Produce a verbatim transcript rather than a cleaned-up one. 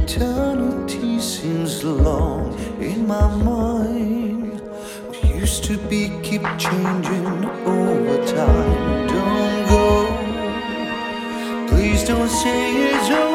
Eternity seems long in my mind. What used to be keep changing over time. Don't go, please don't say it's over.